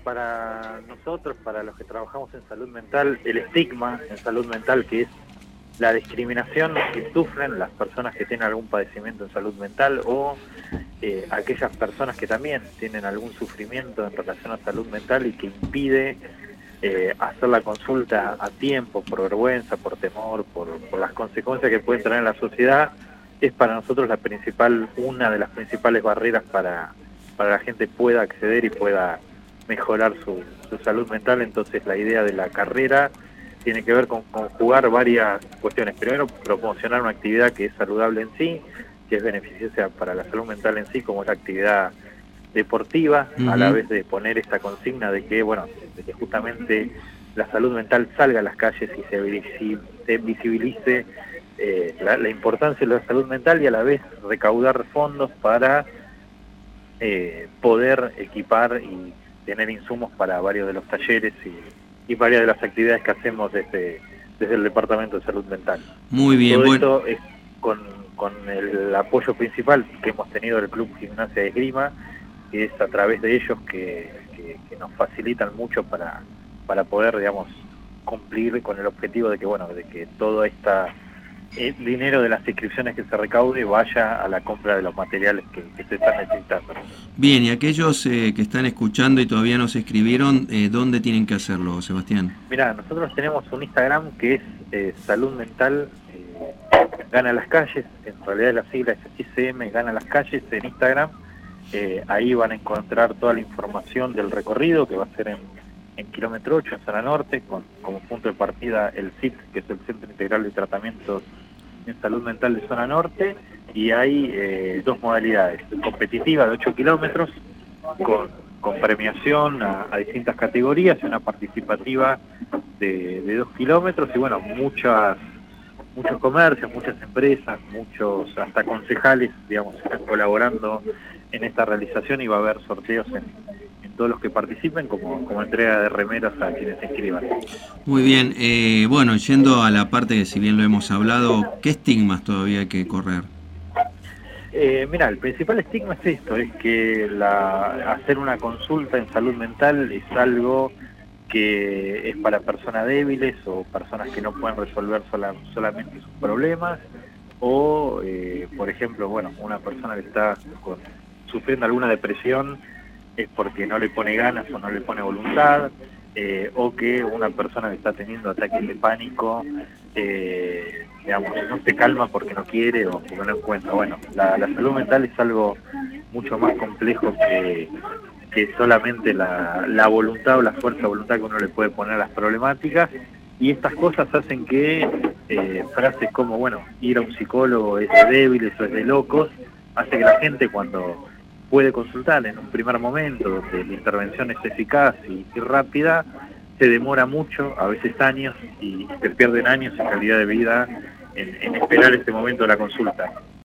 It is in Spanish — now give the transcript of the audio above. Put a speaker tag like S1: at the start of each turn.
S1: para nosotros, para los que trabajamos en salud mental, el estigma en salud mental, que es la discriminación que sufren las personas que tienen algún padecimiento en salud mental o aquellas personas que también tienen algún sufrimiento en relación a salud mental y que impide hacer la consulta a tiempo, por vergüenza, por temor, por las consecuencias que puede traer en la sociedad, es para nosotros una de las principales barreras para la gente pueda acceder y pueda mejorar su salud mental. Entonces la idea de la carrera tiene que ver con conjugar varias cuestiones. Primero, promocionar una actividad que es saludable en sí, que es beneficiosa para la salud mental en sí, como es la actividad deportiva, a la vez de poner esta consigna de que, bueno, de que justamente la salud mental salga a las calles y se visibilice la importancia de la salud mental, y a la vez recaudar fondos para poder equipar y tener insumos para varios de los talleres y varias de las actividades que hacemos desde el Departamento de Salud Mental.
S2: Muy bien.
S1: Todo esto es con el apoyo principal que hemos tenido del Club Gimnasia de Esgrima, que es a través de ellos que nos facilitan mucho para poder, digamos, cumplir con el objetivo de que, bueno, de que todo el dinero de las inscripciones que se recaude vaya a la compra de los materiales que se están necesitando.
S2: Bien, y aquellos que están escuchando y todavía no se inscribieron, ¿dónde tienen que hacerlo, Sebastián?
S1: Mirá, nosotros tenemos un Instagram que es Salud Mental Gana las Calles, en realidad la sigla es SICM Gana las Calles en Instagram. Ahí van a encontrar toda la información del recorrido, que va a ser en kilómetro 8, en zona norte, como punto de partida el CIT, que es el Centro Integral de Tratamientos en Salud Mental de zona norte, y hay dos modalidades: competitiva de 8 kilómetros, con premiación a distintas categorías, y una participativa de 2 kilómetros, y bueno, muchos comercios, muchas empresas, muchos hasta concejales, digamos, están colaborando en esta realización, y va a haber sorteos en todos los que participen, como entrega de remeras a quienes se inscriban.
S2: Muy bien, bueno, yendo a la parte que si bien lo hemos hablado, ¿qué estigmas todavía hay que correr?
S1: Mira, el principal estigma es esto, es que hacer una consulta en salud mental es algo que es para personas débiles o personas que no pueden resolver solamente sus problemas, o por ejemplo, bueno, una persona que está sufriendo alguna depresión es porque no le pone ganas o no le pone voluntad, o que una persona que está teniendo ataques de pánico, digamos, no se calma porque no quiere o porque no encuentra. Bueno, la salud mental es algo mucho más complejo que solamente la voluntad o la fuerza de voluntad que uno le puede poner a las problemáticas, y estas cosas hacen que frases como, bueno, ir a un psicólogo es de débiles o es de locos, hace que la gente, cuando puede consultar en un primer momento, donde la intervención es eficaz y rápida, se demora mucho, a veces años, y se pierden años en calidad de vida en esperar este momento de la consulta.